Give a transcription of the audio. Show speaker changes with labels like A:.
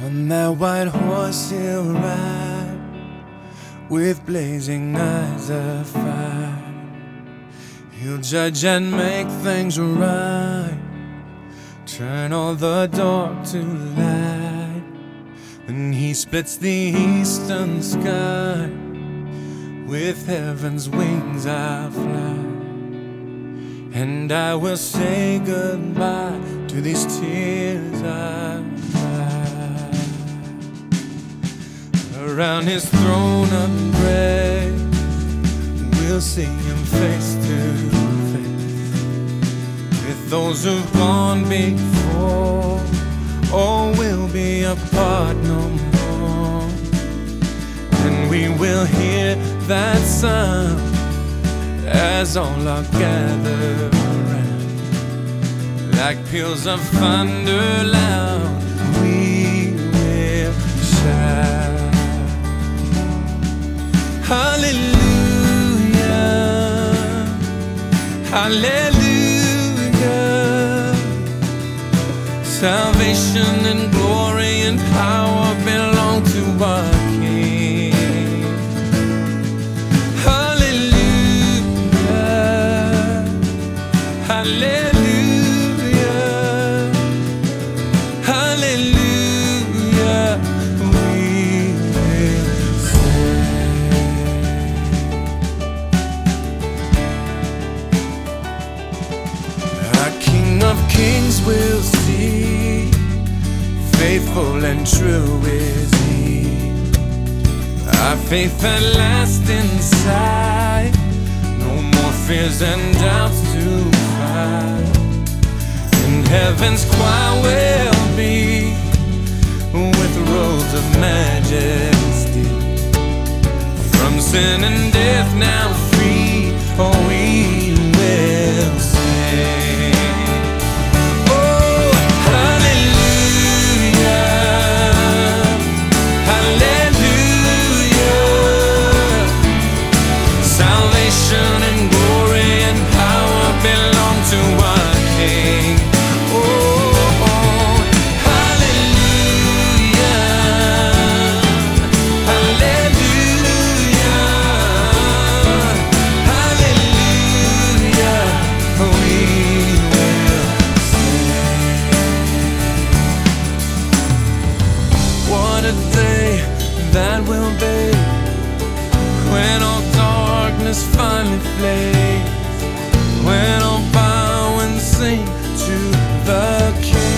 A: On that white horse he'll ride, with blazing eyes of fire. He'll judge and make things right, turn all the dark to light. Then he splits the eastern sky, with heaven's wings I fly. And I will say goodbye to these tears I cry. Around his throne of grace, we'll see him face to face, with those who've gone before. Oh, we'll be apart no more, and we will hear that sound as all are gathered around. Like peals of thunder loud, we will shout, hallelujah, hallelujah. Salvation and glory and power belong to our King. Hallelujah, hallelujah, we will sing. Our King of Kings will see, faithful and true is He. Our faith at last inside, no more fears and doubts to fight. And heaven's choir will be with robes of majesty, from sin and death now free. Oh, we will sing. Oh, hallelujah, hallelujah. Salvation and glory and power belong to our King. Oh, hallelujah, hallelujah, hallelujah. We will sing. What a day that will be, when all darkness finally fades, when all bow and sing to the King.